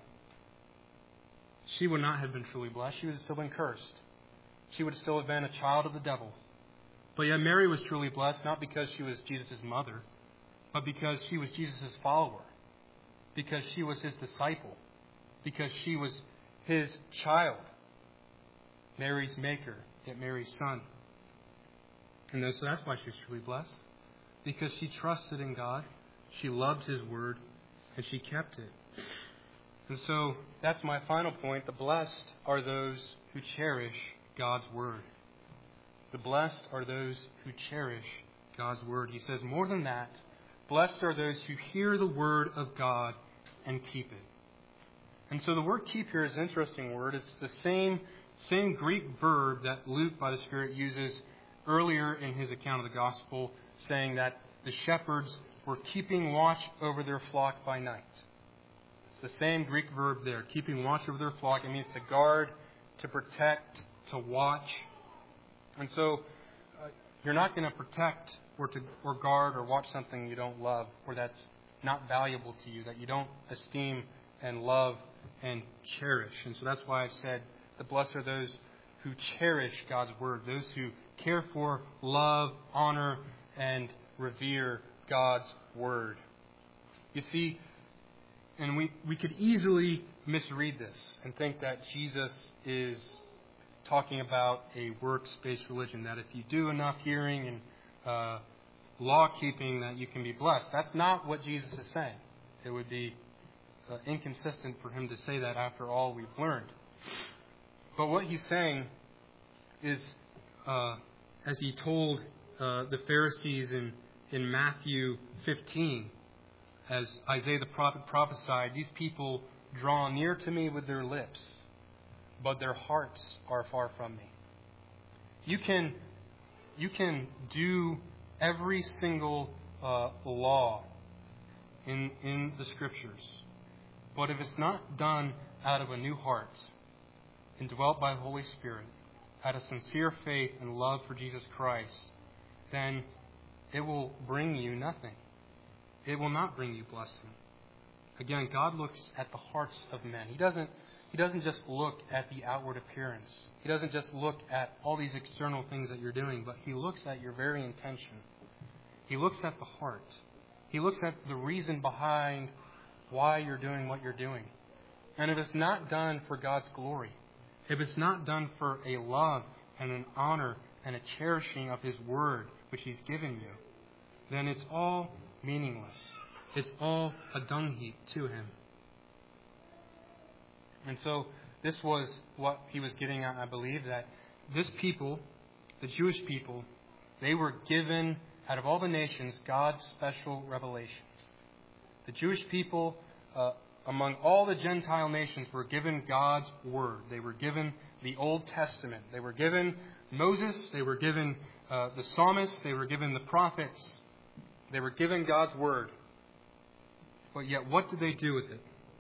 She would not have been truly blessed. She would have still been cursed. She would still have been a child of the devil. But yet Mary was truly blessed, not because she was Jesus' mother, but because she was Jesus' follower, because she was his disciple, because she was his child, Mary's maker, yet Mary's son. And so that's why she was truly blessed, because she trusted in God, she loved his word, and she kept it. And so that's my final point. The blessed are those who cherish God's word. The blessed are those who cherish God's word. He says more than that, blessed are those who hear the word of God and keep it. And so the word keep here is an interesting word. It's the same, same Greek verb that Luke, by the Spirit, uses earlier in his account of the gospel, saying that the shepherds were keeping watch over their flock by night. It's the same Greek verb there, keeping watch over their flock. It means to guard, to protect, to watch. And so uh, you're not going to protect or to or guard or watch something you don't love, or that's not valuable to you, that you don't esteem and love and cherish. And so that's why I've said the blessed are those who cherish God's word, those who care for, love, honor, and revere God's Word. You see, and we, we could easily misread this and think that Jesus is talking about a works-based religion, that if you do enough hearing and uh, law-keeping that you can be blessed. That's not what Jesus is saying. It would be uh, inconsistent for him to say that after all we've learned. But what he's saying is, uh, as he told uh, the Pharisees in, in Matthew fifteen, as Isaiah the prophet prophesied, these people draw near to me with their lips, but their hearts are far from me. You can, you can do every single uh, law in, in the Scriptures, but if it's not done out of a new heart, indwelt by the Holy Spirit, out of sincere faith and love for Jesus Christ, then it will bring you nothing. It will not bring you blessing. Again, God looks at the hearts of men. He doesn't, he doesn't just look at the outward appearance. He doesn't just look at all these external things that you're doing, but He looks at your very intention. He looks at the heart. He looks at the reason behind why you're doing what you're doing. And if it's not done for God's glory, if it's not done for a love and an honor and a cherishing of His Word, which He's given you, then it's all meaningless. It's all a dung heap to Him. And so this was what he was getting at, I believe, that this people, the Jewish people, they were given, out of all the nations, God's special revelation. The Jewish people, uh, among all the Gentile nations, were given God's Word. They were given the Old Testament. They were given Moses. They were given uh, the psalmists. They were given the prophets. They were given God's Word. But yet, what did they do with it?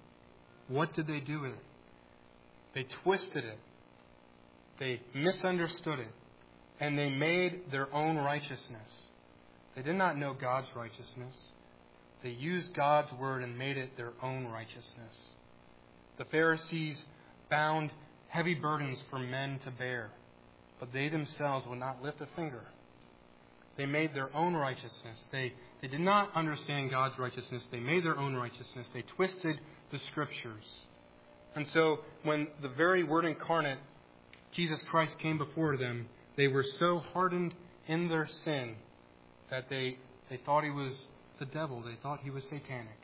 What did they do with it? They twisted it. They misunderstood it. And they made their own righteousness. They did not know God's righteousness. They used God's Word and made it their own righteousness. The Pharisees bound heavy burdens for men to bear, but they themselves would not lift a finger. They made their own righteousness. They, they did not understand God's righteousness. They made their own righteousness. They twisted the Scriptures. And so when the very Word incarnate, Jesus Christ, came before them, they were so hardened in their sin that they, they thought He was the devil. They thought He was satanic.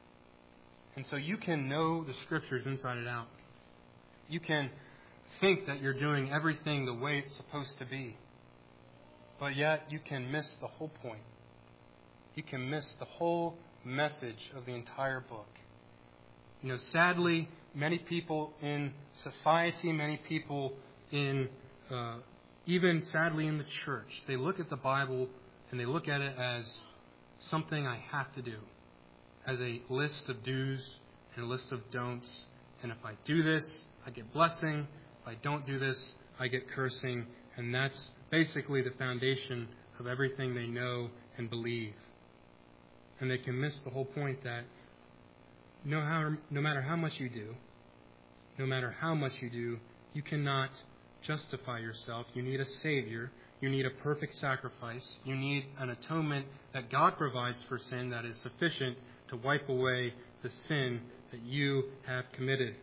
And so you can know the Scriptures inside and out. You can think that you're doing everything the way it's supposed to be. But yet you can miss the whole point. You can miss the whole message of the entire book. You know, sadly, many people in society, many people in, uh, even sadly in the church, they look at the Bible and they look at it as something I have to do, as a list of do's and a list of don'ts. And if I do this, I get blessing. If I don't do this, I get cursing. And that's basically the foundation of everything they know and believe. And they can miss the whole point that no, how, no matter how much you do, no matter how much you do, you cannot justify yourself. You need a Savior. You need a perfect sacrifice. You need an atonement that God provides for sin that is sufficient to wipe away the sin that you have committed.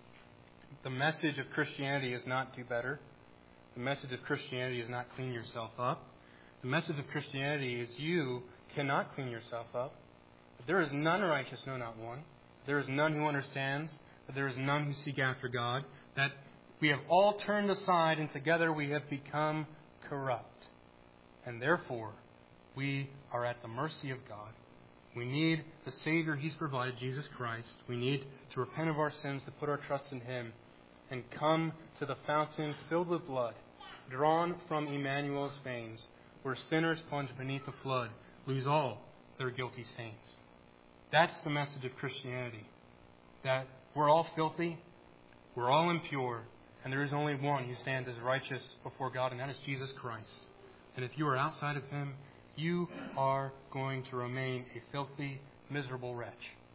The message of Christianity is not do better. The message of Christianity is not clean yourself up. The message of Christianity is you cannot clean yourself up. But there is none righteous, no, not one. There is none who understands. But there is none who seek after God. That we have all turned aside, and together we have become corrupt. And therefore, we are at the mercy of God. We need the Savior He's provided, Jesus Christ. We need to repent of our sins, to put our trust in Him, and come to the fountain filled with blood, drawn from Emmanuel's veins, where sinners plunge beneath the flood, lose all their guilty stains. That's the message of Christianity. That we're all filthy, we're all impure, and there is only one who stands as righteous before God, and that is Jesus Christ. And if you are outside of Him, you are going to remain a filthy, miserable wretch.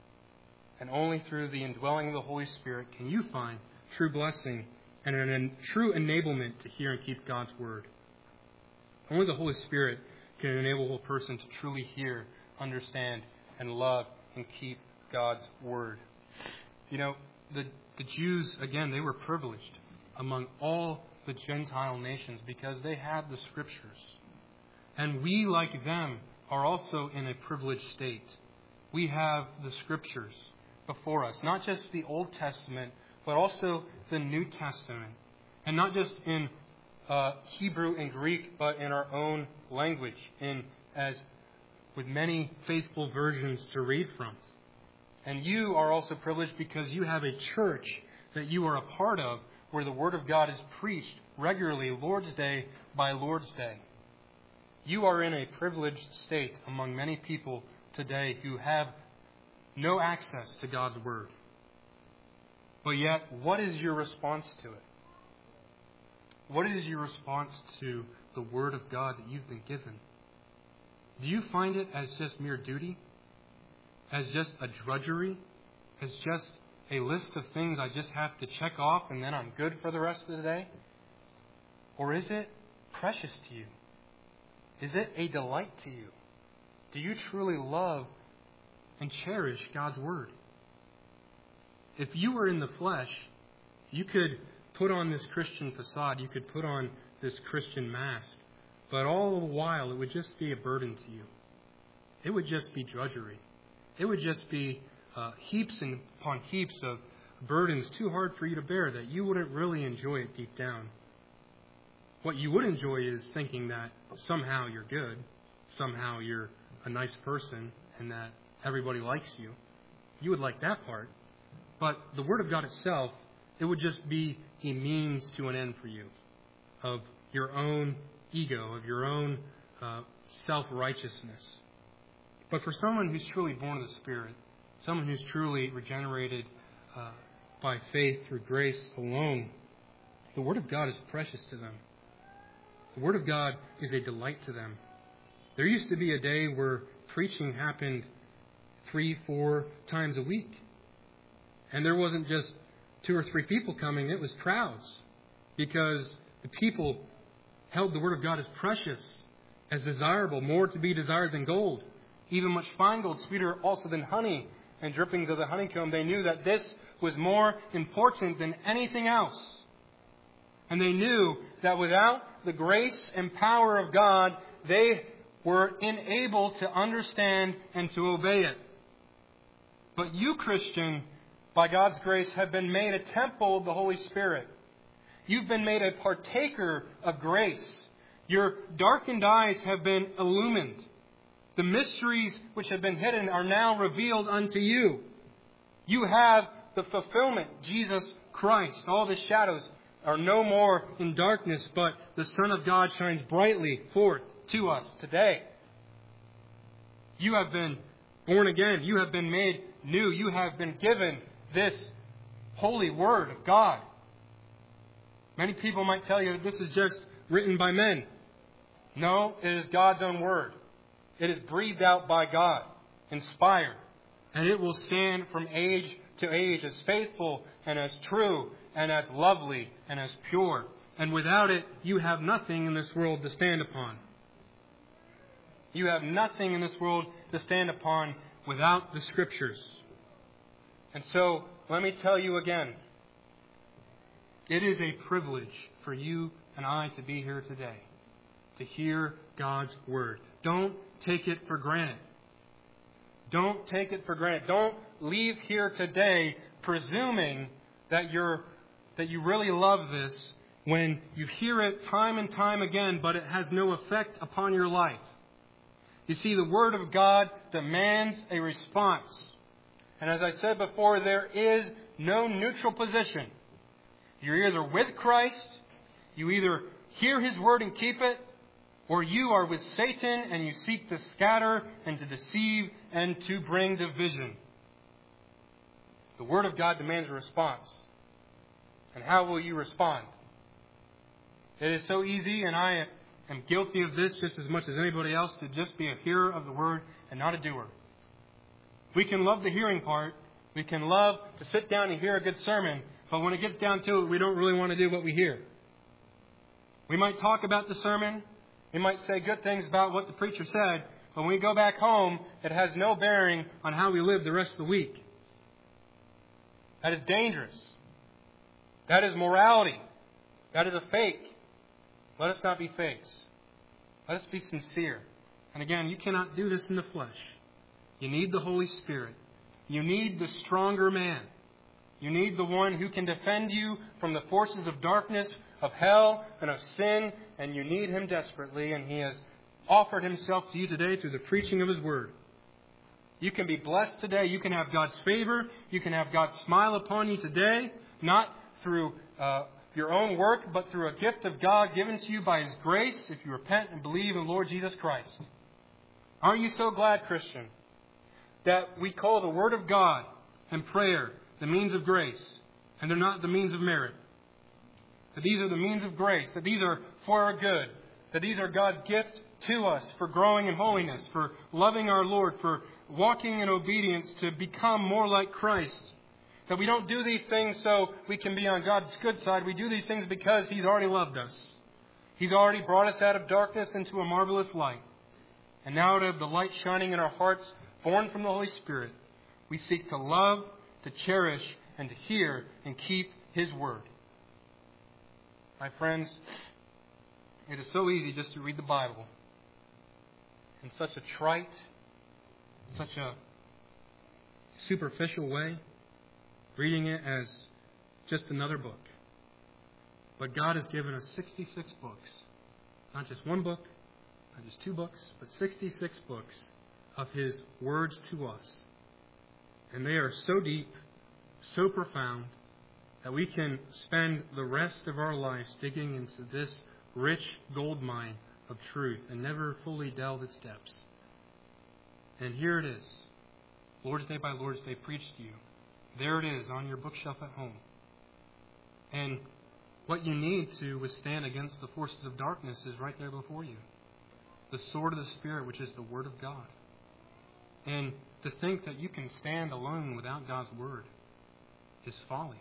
And only through the indwelling of the Holy Spirit can you find true blessing and a en- true enablement to hear and keep God's Word. Only the Holy Spirit can enable a person to truly hear understand and love and keep God's Word. You know, the, the Jews, again, they were privileged among all the Gentile nations because they had the Scriptures. And we, like them, are also in a privileged state. We have the Scriptures before us, not just the Old Testament, but also the New Testament. And not just in uh, Hebrew and Greek, but in our own language, in as with many faithful versions to read from. And you are also privileged because you have a church that you are a part of where the Word of God is preached regularly, Lord's Day by Lord's Day. You are in a privileged state among many people today who have no access to God's Word. But yet, what is your response to it? What is your response to the Word of God that you've been given? Do you find it as just mere duty? As just a drudgery? As just a list of things I just have to check off and then I'm good for the rest of the day? Or is it precious to you? Is it a delight to you? Do you truly love and cherish God's Word? If you were in the flesh, you could put on this Christian facade, you could put on this Christian mask, but all the while it would just be a burden to you. It would just be drudgery. It would just be uh, heaps and upon heaps of burdens too hard for you to bear that you wouldn't really enjoy it deep down. What you would enjoy is thinking that somehow you're good, somehow you're a nice person, and that everybody likes you. You would like that part. But the Word of God itself, it would just be a means to an end for you of your own ego, of your own uh, self-righteousness. But for someone who's truly born of the Spirit, someone who's truly regenerated uh, by faith through grace alone, the Word of God is precious to them. The Word of God is a delight to them. There used to be a day where preaching happened three, four times a week. And there wasn't just two or three people coming, it was crowds. Because the people held the Word of God as precious, as desirable, more to be desired than gold. Even much fine gold, sweeter also than honey and drippings of the honeycomb. They knew that this was more important than anything else. And they knew that without the grace and power of God, they were unable to understand and to obey it. But you, Christian, by God's grace, have been made a temple of the Holy Spirit. You've been made a partaker of grace. Your darkened eyes have been illumined. The mysteries which have been hidden are now revealed unto you. You have the fulfillment, Jesus Christ. All the shadows are no more in darkness, but the Son of God shines brightly forth to us today. You have been born again. You have been made new. You have been given this holy Word of God. Many people might tell you that this is just written by men. No, it is God's own Word. It is breathed out by God, inspired, and it will stand from age to age as faithful and as true and as lovely and as pure. And without it, you have nothing in this world to stand upon. You have nothing in this world to stand upon without the Scriptures. And so, let me tell you again, it is a privilege for you and I to be here today, to hear God's Word. Don't take it for granted. Don't take it for granted. Don't leave here today presuming that you're that you really love this when you hear it time and time again, but it has no effect upon your life. You see, the Word of God demands a response. And as I said before, there is no neutral position. You're either with Christ, you either hear His Word and keep it, or you are with Satan and you seek to scatter and to deceive and to bring division. The Word of God demands a response. And how will you respond? It is so easy, and I am guilty of this just as much as anybody else, to just be a hearer of the Word and not a doer. We can love the hearing part. We can love to sit down and hear a good sermon. But when it gets down to it, we don't really want to do what we hear. We might talk about the sermon. We might say good things about what the preacher said. But when we go back home, it has no bearing on how we live the rest of the week. That is dangerous. That is morality. That is a fake. Let us not be fakes. Let us be sincere. And again, you cannot do this in the flesh. You need the Holy Spirit. You need the stronger man. You need the one who can defend you from the forces of darkness, of hell, and of sin. And you need Him desperately. And He has offered Himself to you today through the preaching of His Word. You can be blessed today. You can have God's favor. You can have God's smile upon you today. Not through uh, your own work, but through a gift of God given to you by His grace if you repent and believe in Lord Jesus Christ. Aren't you so glad, Christian, that we call the Word of God and prayer the means of grace, and they're not the means of merit? That these are the means of grace, that these are for our good, that these are God's gift to us for growing in holiness, for loving our Lord, for walking in obedience to become more like Christ. That we don't do these things so we can be on God's good side. We do these things because He's already loved us. He's already brought us out of darkness into a marvelous light. And now out of the light shining in our hearts, born from the Holy Spirit, we seek to love, to cherish, and to hear and keep His Word. My friends, it is so easy just to read the Bible in such a trite, such a superficial way, reading it as just another book. But God has given us sixty-six books. Not just one book, not just two books, but sixty-six books of His words to us. And they are so deep, so profound, that we can spend the rest of our lives digging into this rich gold mine of truth and never fully delve its depths. And here it is, Lord's Day by Lord's Day preached to you. There it is on your bookshelf at home. And what you need to withstand against the forces of darkness is right there before you. The sword of the Spirit, which is the Word of God. And to think that you can stand alone without God's Word is folly.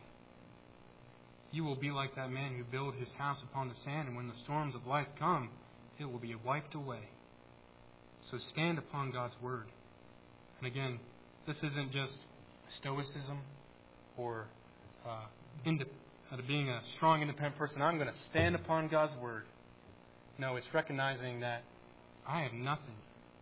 You will be like that man who built his house upon the sand, and when the storms of life come, it will be wiped away. So stand upon God's Word. And again, this isn't just stoicism or uh, ind- uh, being a strong, independent person. I'm going to stand upon God's Word. No, it's recognizing that I have nothing.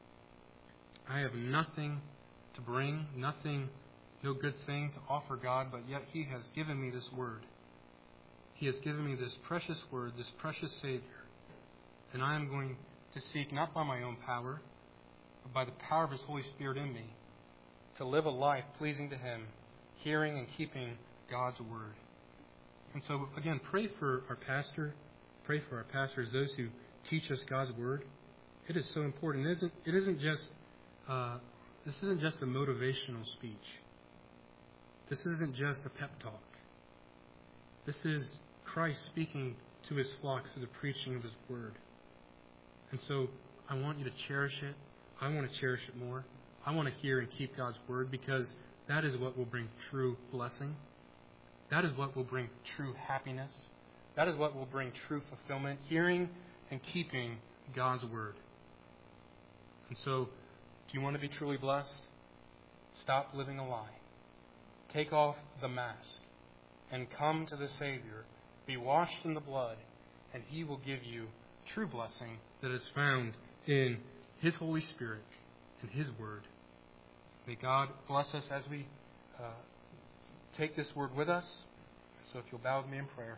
I have nothing to bring, nothing, no good thing to offer God, but yet He has given me this Word. He has given me this precious Word, this precious Savior. And I am going to seek, not by my own power, but by the power of His Holy Spirit in me, to live a life pleasing to Him, hearing and keeping God's Word. And so, again, pray for our pastor. Pray for our pastors, those who teach us God's Word. It is so important. It isn't, it isn't just, uh, this isn't just a motivational speech. This isn't just a pep talk. This is Christ speaking to His flock through the preaching of His Word. And so I want you to cherish it. I want to cherish it more. I want to hear and keep God's Word, because that is what will bring true blessing. That is what will bring true happiness. That is what will bring true fulfillment, hearing and keeping God's Word. And so, do you want to be truly blessed? Stop living a lie. Take off the mask and come to the Savior. Be washed in the blood, and He will give you true blessing that is found in His Holy Spirit and His Word. May God bless us as we uh, take this Word with us. So if you'll bow with me in prayer.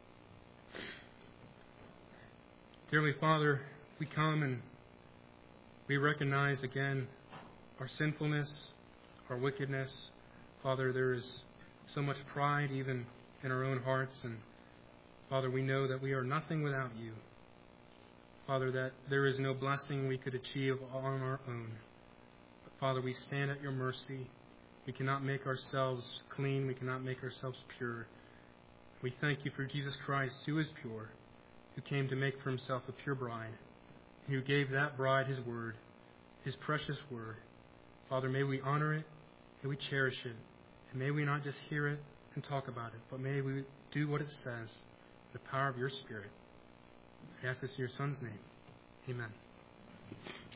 Dearly Father, we come and we recognize again our sinfulness, our wickedness. Father, there is so much pride even in our own hearts. And Father, we know that we are nothing without You. Father, that there is no blessing we could achieve on our own. But Father, we stand at Your mercy. We cannot make ourselves clean. We cannot make ourselves pure. We thank You for Jesus Christ, who is pure, who came to make for Himself a pure bride, and who gave that bride His Word, His precious Word. Father, may we honor it, may we cherish it, and may we not just hear it and talk about it, but may we do what it says, the power of Your Spirit. I ask this in Your Son's name. Amen.